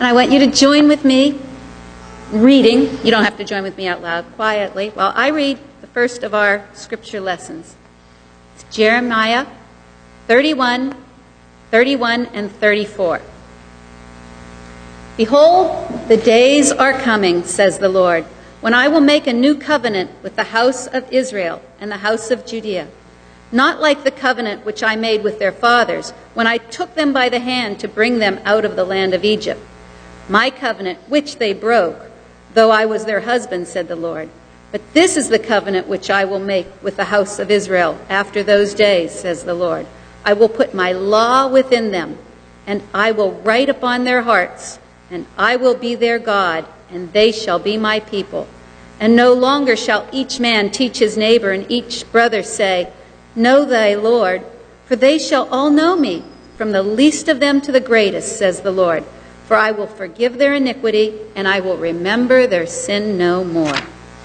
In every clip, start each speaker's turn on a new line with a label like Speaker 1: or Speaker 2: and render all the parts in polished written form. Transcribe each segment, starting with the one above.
Speaker 1: And I want you to join with me reading. You don't have to join with me out loud, quietly, while I read the first of our scripture lessons. It's Jeremiah 31, 31, and 34. Behold, the days are coming, says the Lord, when I will make a new covenant with the house of Israel and the house of Judea, not like the covenant which I made with their fathers when I took them by the hand to bring them out of the land of Egypt. My covenant which they broke, though I was their husband, said the Lord. But this is the covenant which I will make with the house of Israel after those days, says the Lord. I will put my law within them, and I will write upon their hearts, and I will be their God, and they shall be my people. And no longer shall each man teach his neighbor and each brother say, Know thy Lord, for they shall all know me, from the least of them to the greatest, says the Lord. For I will forgive their iniquity, and I will remember their sin no more.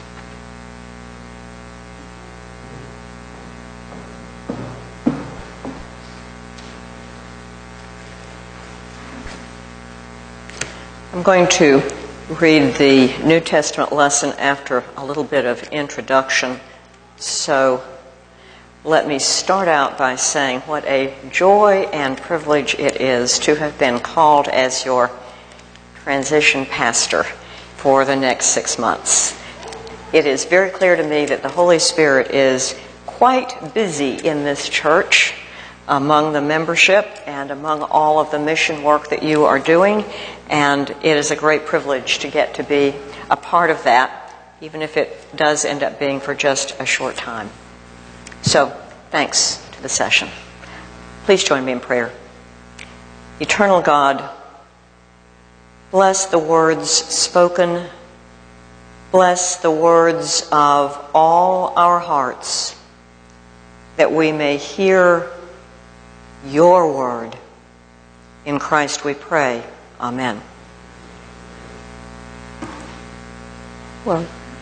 Speaker 2: I'm going to read the New Testament lesson after a little bit of introduction. So let me start out by saying what a joy and privilege it is to have been called as your transition pastor for the next 6 months. It is very clear to me that the Holy Spirit is quite busy in this church, among the membership and among all of the mission work that you are doing, and it is a great privilege to get to be a part of that, even if it does end up being for just a short time. So, thanks to the session. Please join me in prayer. Eternal God, bless the words spoken, bless the words of all our hearts, that we may hear your word. In Christ we pray. Amen. Well,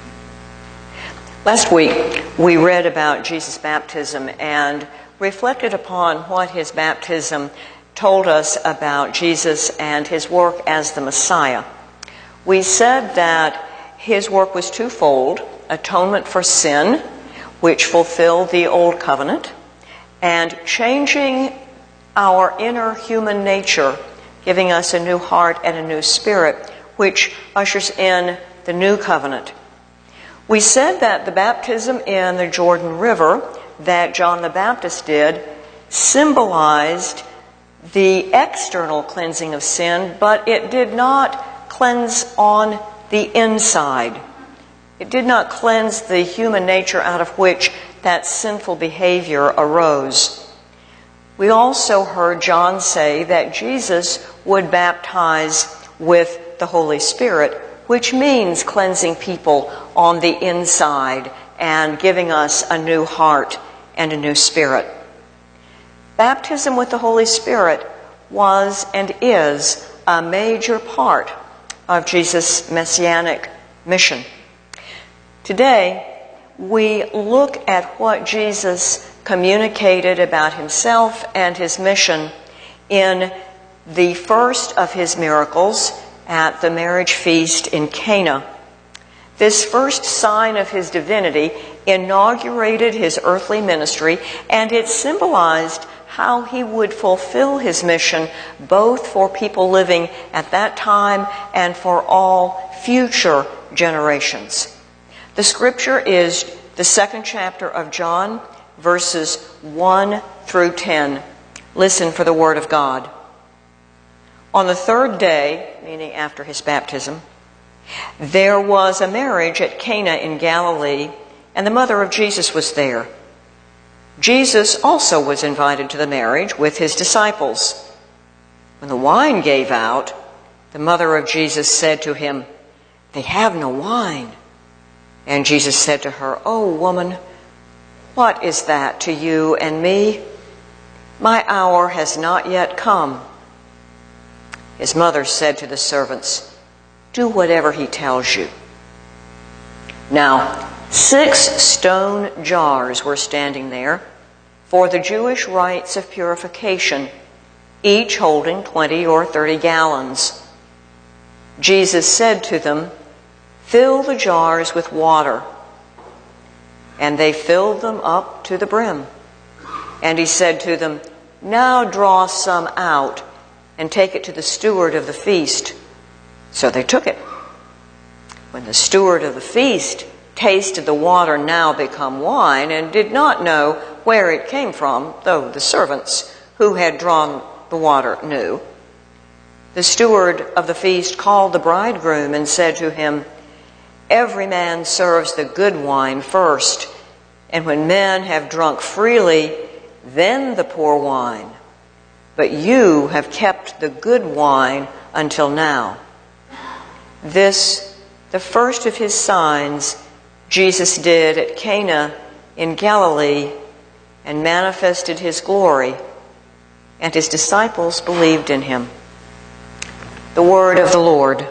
Speaker 2: last week we read about Jesus' baptism and reflected upon what his baptism told us about Jesus and his work as the Messiah. We said that his work was twofold: atonement for sin, which fulfilled the old covenant, and changing our inner human nature, giving us a new heart and a new spirit, which ushers in the new covenant. We said that the baptism in the Jordan River that John the Baptist did symbolized the external cleansing of sin, but it did not cleanse on the inside. It did not cleanse the human nature out of which that sinful behavior arose. We also heard John say that Jesus would baptize with the Holy Spirit, which means cleansing people on the inside and giving us a new heart and a new spirit. Baptism with the Holy Spirit was and is a major part of Jesus' messianic mission. Today, we look at what Jesus communicated about himself and his mission in the first of his miracles at the marriage feast in Cana. This first sign of his divinity inaugurated his earthly ministry, and it symbolized how he would fulfill his mission both for people living at that time and for all future generations. The scripture is the 2nd chapter of John, verses 1 through 10. Listen for the word of God. On the 3rd day, meaning after his baptism, there was a marriage at Cana in Galilee, and the mother of Jesus was there. Jesus also was invited to the marriage with his disciples. When the wine gave out, the mother of Jesus said to him, "They have no wine." And Jesus said to her, "O woman, what is that to you and me? My hour has not yet come." His mother said to the servants, "Do whatever he tells you." Now, 6 stone jars were standing there for the Jewish rites of purification, each holding 20 or 30 gallons. Jesus said to them, "Fill the jars with water." And they filled them up to the brim. And he said to them, "Now draw some out and take it to the steward of the feast." So they took it. When the steward of the feast tasted the water now become wine and did not know where it came from, though the servants who had drawn the water knew, the steward of the feast called the bridegroom and said to him, "Every man serves the good wine first, and when men have drunk freely, then the poor wine. But you have kept the good wine until now." This, the first of his signs, Jesus did at Cana in Galilee and manifested his glory, and his disciples believed in him. The word of the Lord.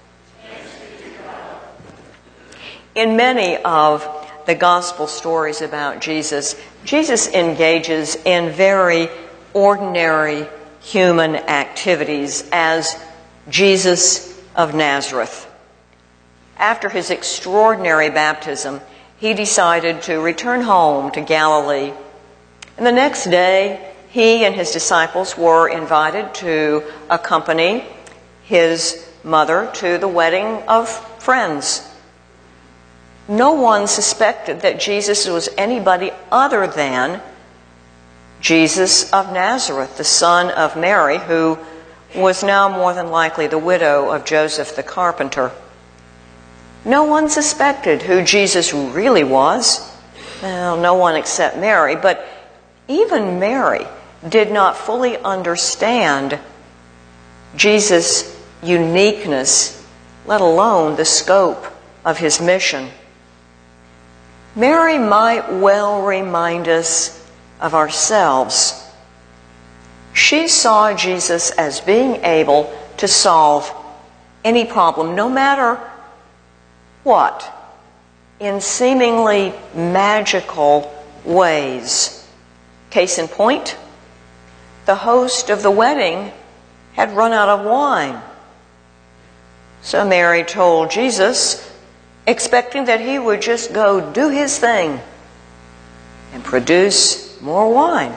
Speaker 2: In many of the gospel stories about Jesus, Jesus engages in very ordinary human activities as Jesus of Nazareth. After his extraordinary baptism, he decided to return home to Galilee. And the next day, he and his disciples were invited to accompany his mother to the wedding of friends. No one suspected that Jesus was anybody other than Jesus of Nazareth, the son of Mary, who was now more than likely the widow of Joseph the carpenter. No one suspected who Jesus really was. Well, no one except Mary, but even Mary did not fully understand Jesus' uniqueness, let alone the scope of his mission. Mary might well remind us of ourselves. She saw Jesus as being able to solve any problem, no matter what, in seemingly magical ways. Case in point, the host of the wedding had run out of wine. So Mary told Jesus, expecting that he would just go do his thing and produce more wine.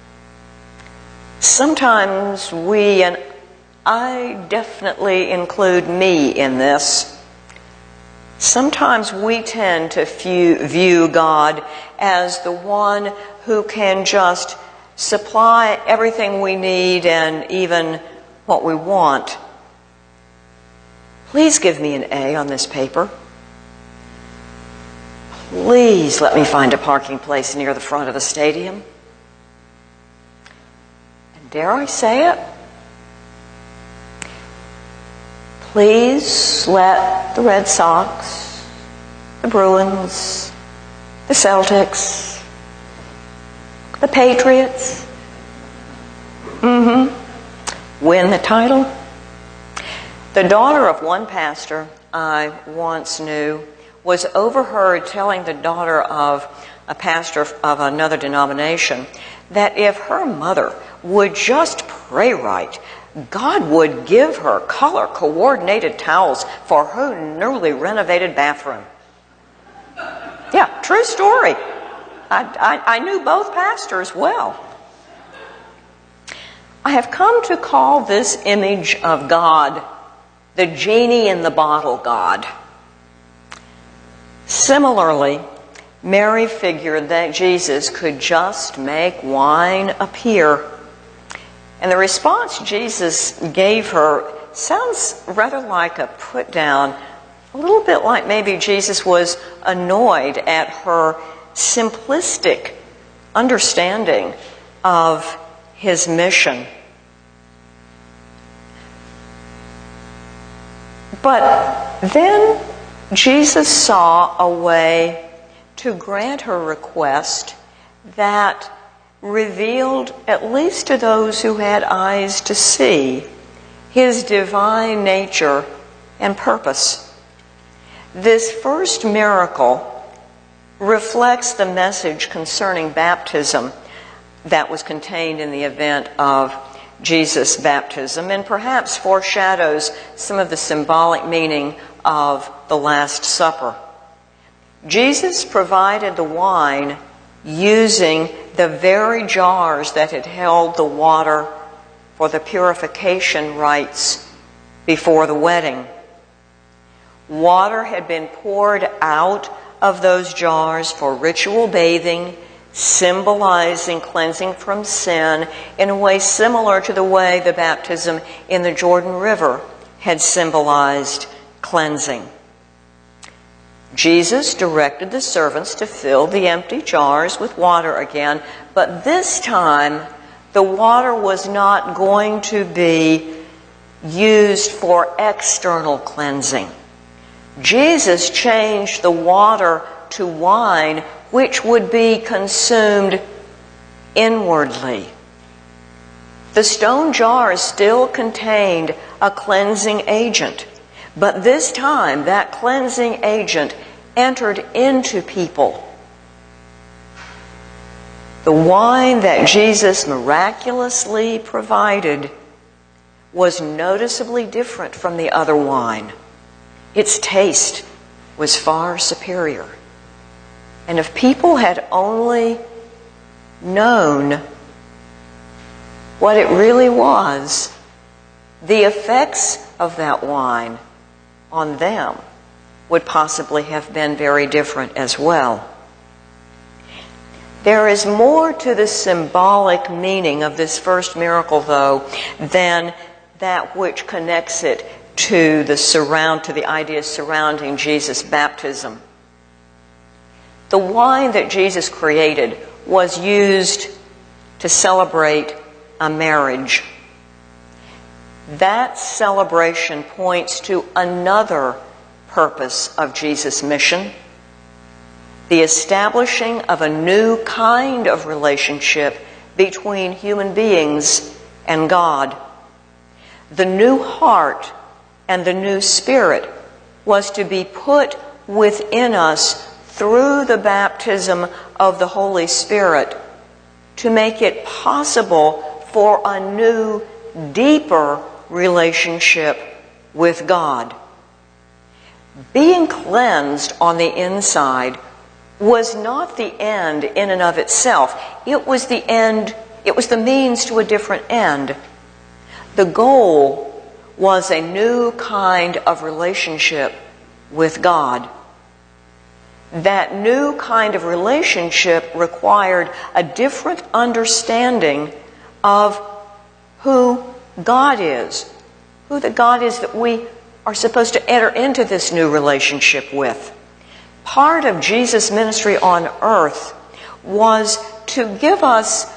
Speaker 2: Sometimes we, and I definitely include me in this, sometimes we tend to view God as the one who can just supply everything we need and even what we want. Please give me an A on this paper. Please let me find a parking place near the front of the stadium. And dare I say it? Please let the Red Sox, the Bruins, the Celtics, the Patriots, win the title. The daughter of one pastor I once knew was overheard telling the daughter of a pastor of another denomination that if her mother would just pray right, God would give her color-coordinated towels for her newly renovated bathroom. Yeah, true story. I knew both pastors well. I have come to call this image of God the genie in the bottle God. Similarly, Mary figured that Jesus could just make wine appear. And the response Jesus gave her sounds rather like a put down, a little bit like maybe Jesus was annoyed at her simplistic understanding of his mission. But then Jesus saw a way to grant her request that revealed, at least to those who had eyes to see, his divine nature and purpose. This first miracle reflects the message concerning baptism that was contained in the event of Jesus' baptism and perhaps foreshadows some of the symbolic meaning of the Last Supper. Jesus provided the wine using the very jars that had held the water for the purification rites before the wedding. Water had been poured out of those jars for ritual bathing, symbolizing cleansing from sin in a way similar to the way the baptism in the Jordan River had symbolized cleansing. Jesus directed the servants to fill the empty jars with water again, but this time the water was not going to be used for external cleansing. Jesus changed the water to wine, which would be consumed inwardly. The stone jars still contained a cleansing agent, but this time that cleansing agent entered into people. The wine that Jesus miraculously provided was noticeably different from the other wine. Its taste was far superior. And if people had only known what it really was, the effects of that wine on them would possibly have been very different as well. There is more to the symbolic meaning of this first miracle, though, than that which connects it to the ideas surrounding Jesus' baptism. The wine that Jesus created was used to celebrate a marriage. That celebration points to another purpose of Jesus' mission, the establishing of a new kind of relationship between human beings and God. The new heart and the new spirit was to be put within us through the baptism of the Holy Spirit to make it possible for a new, deeper relationship with God. Being cleansed on the inside was not the end in and of itself. It was the end, it was the means to a different end. The goal was a new kind of relationship with God. That new kind of relationship required a different understanding of who God is, who the God is that we are supposed to enter into this new relationship with. Part of Jesus' ministry on earth was to give us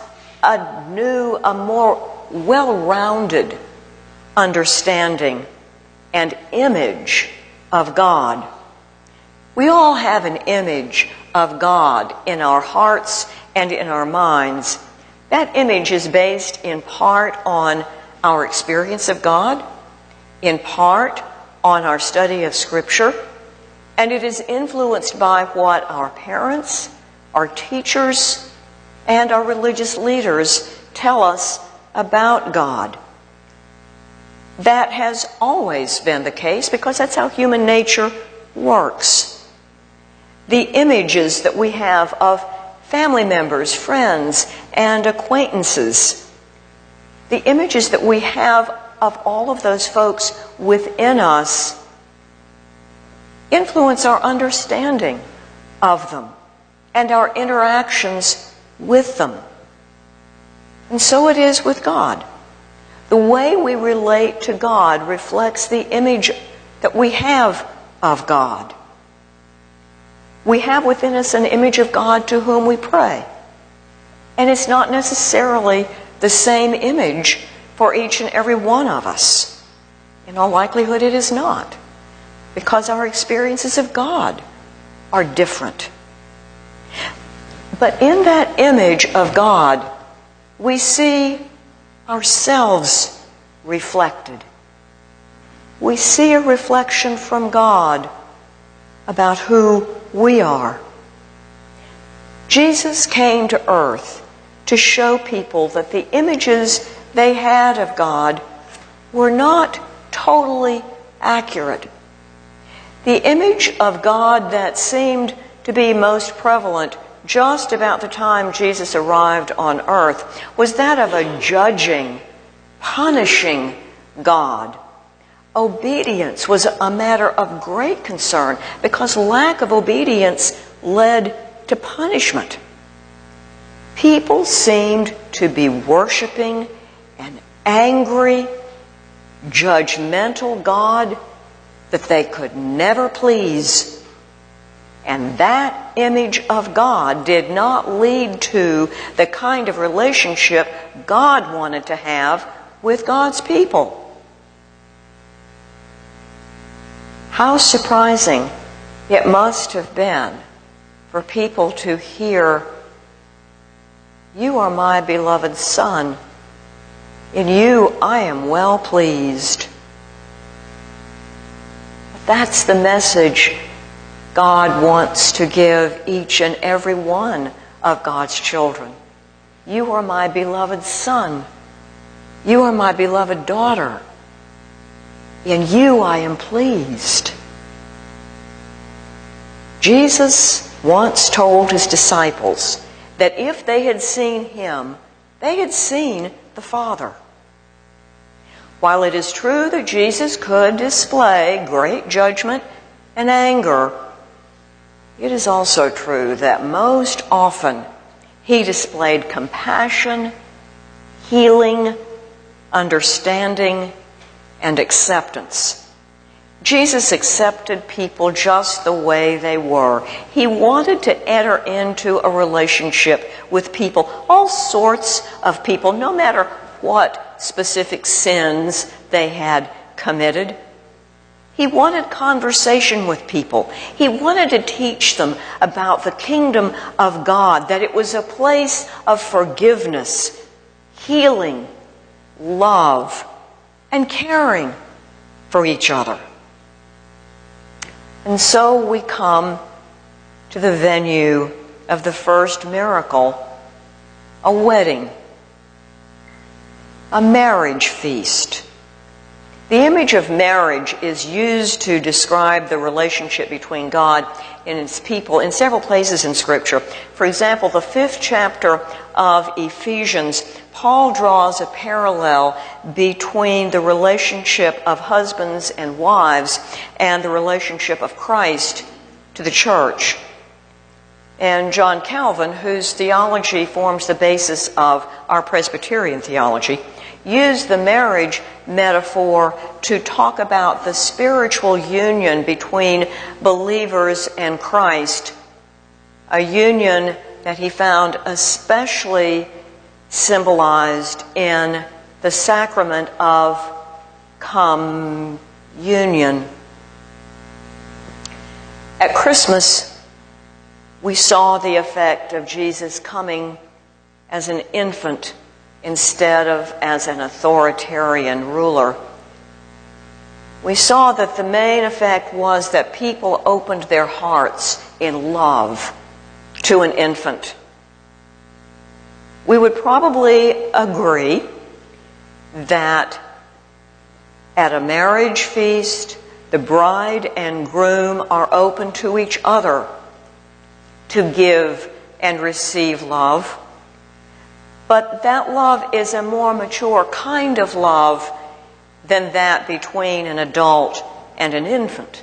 Speaker 2: a more well-rounded understanding and image of God. We all have an image of God in our hearts and in our minds. That image is based in part on our experience of God, in part on our study of Scripture, and it is influenced by what our parents, our teachers, and our religious leaders tell us about God. That has always been the case because that's how human nature works. The images that we have of family members, friends, and acquaintances, the images that we have of all of those folks within us influence our understanding of them and our interactions with them. And so it is with God. The way we relate to God reflects the image that we have of God. We have within us an image of God to whom we pray. And it's not necessarily the same image for each and every one of us. In all likelihood, it is not, because our experiences of God are different. But in that image of God, we see ourselves reflected. We see a reflection from God about who we are. Jesus came to earth to show people that the images they had of God were not totally accurate. The image of God that seemed to be most prevalent just about the time Jesus arrived on earth was that of a judging, punishing God. Obedience was a matter of great concern because lack of obedience led to punishment. People seemed to be worshiping an angry, judgmental God that they could never please. And that image of God did not lead to the kind of relationship God wanted to have with God's people. How surprising it must have been for people to hear, "You are my beloved Son. In you I am well pleased." That's the message God wants to give each and every one of God's children. You are my beloved son. You are my beloved daughter. In you I am pleased. Jesus once told his disciples that if they had seen him, they had seen the Father. While it is true that Jesus could display great judgment and anger, it is also true that most often he displayed compassion, healing, understanding, and acceptance. Jesus accepted people just the way they were. He wanted to enter into a relationship with people, all sorts of people, no matter what specific sins they had committed. He wanted conversation with people. He wanted to teach them about the kingdom of God, that it was a place of forgiveness, healing, love, and caring for each other. And so we come to the venue of the first miracle, a wedding, a marriage feast. The image of marriage is used to describe the relationship between God and his people in several places in Scripture. For example, the 5th chapter of Ephesians, Paul draws a parallel between the relationship of husbands and wives and the relationship of Christ to the church. And John Calvin, whose theology forms the basis of our Presbyterian theology, used the marriage metaphor to talk about the spiritual union between believers and Christ, a union that he found especially symbolized in the sacrament of communion. At Christmas, we saw the effect of Jesus coming as an infant instead of as an authoritarian ruler. We saw that the main effect was that people opened their hearts in love to an infant. We would probably agree that at a marriage feast, the bride and groom are open to each other to give and receive love. But that love is a more mature kind of love than that between an adult and an infant.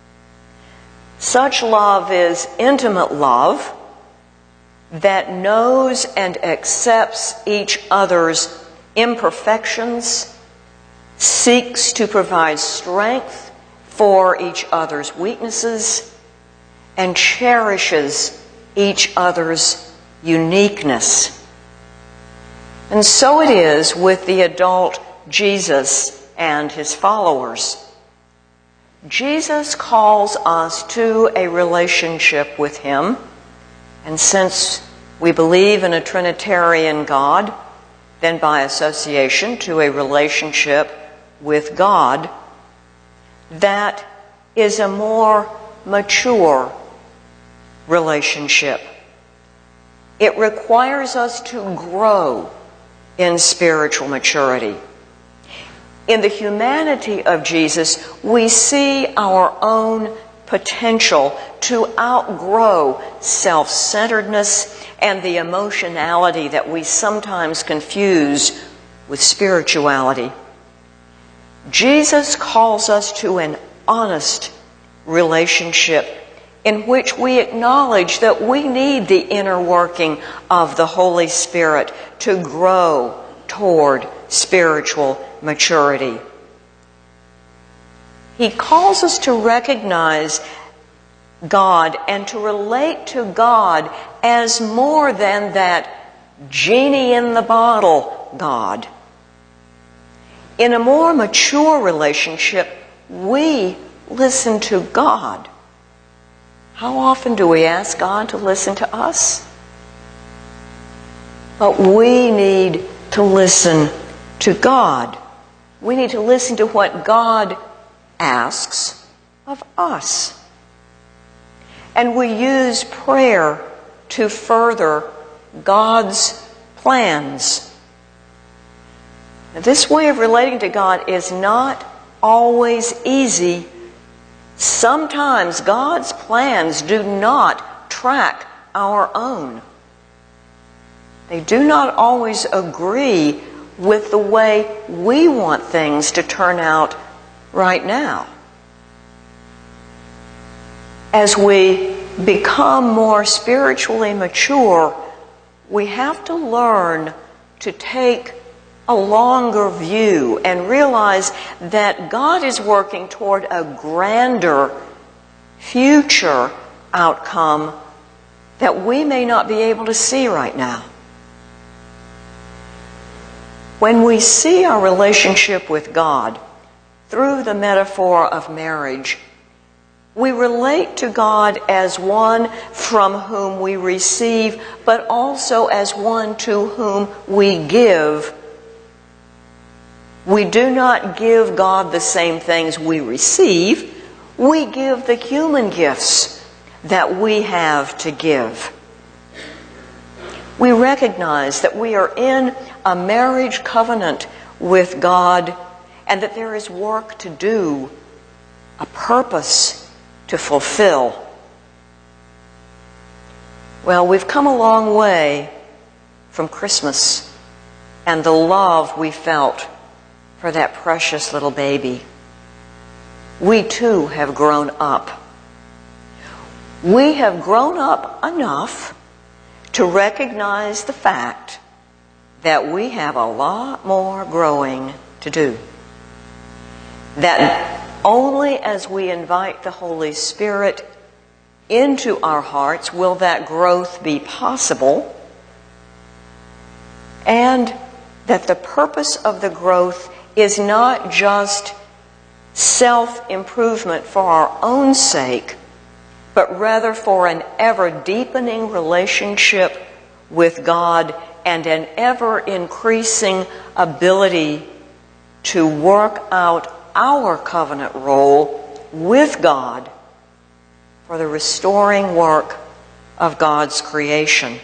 Speaker 2: Such love is intimate love that knows and accepts each other's imperfections, seeks to provide strength for each other's weaknesses, and cherishes each other's uniqueness. And so it is with the adult Jesus and his followers. Jesus calls us to a relationship with him, and since we believe in a Trinitarian God, then by association to a relationship with God that is a more mature relationship. It requires us to grow in spiritual maturity. In the humanity of Jesus, we see our own potential to outgrow self-centeredness and the emotionality that we sometimes confuse with spirituality. Jesus calls us to an honest relationship in which we acknowledge that we need the inner working of the Holy Spirit to grow toward spiritual maturity. He calls us to recognize God and to relate to God as more than that genie in the bottle God. In a more mature relationship, we listen to God. How often do we ask God to listen to us? But we need to listen to God. We need to listen to what God asks of us. And we use prayer to further God's plans. Now, this way of relating to God is not always easy. Sometimes God's plans do not track our own. They do not always agree with the way we want things to turn out right now. As we become more spiritually mature, we have to learn to take a longer view and realize that God is working toward a grander future outcome that we may not be able to see right now. When we see our relationship with God through the metaphor of marriage, we relate to God as one from whom we receive, but also as one to whom we give. We do not give God the same things we receive. We give the human gifts that we have to give. We recognize that we are in a marriage covenant with God and that there is work to do, a purpose to fulfill. Well, we've come a long way from Christmas and the love we felt for that precious little baby. We too have grown up. We have grown up enough to recognize the fact that we have a lot more growing to do. That only as we invite the Holy Spirit into our hearts will that growth be possible, and that the purpose of the growth is not just self-improvement for our own sake, but rather for an ever-deepening relationship with God and an ever-increasing ability to work out our covenant role with God for the restoring work of God's creation.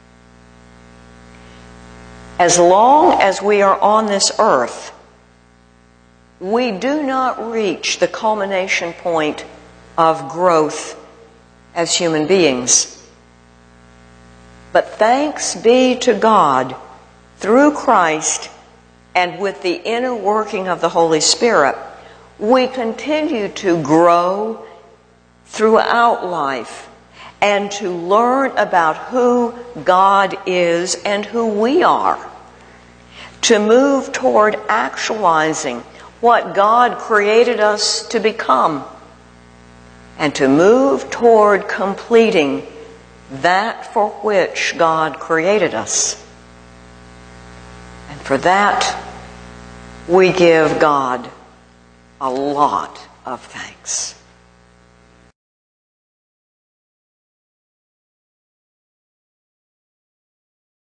Speaker 2: As long as we are on this earth, we do not reach the culmination point of growth as human beings. But thanks be to God, through Christ and with the inner working of the Holy Spirit, we continue to grow throughout life and to learn about who God is and who we are, to move toward actualizing what God created us to become, and to move toward completing that for which God created us. And for that, we give God a lot of thanks.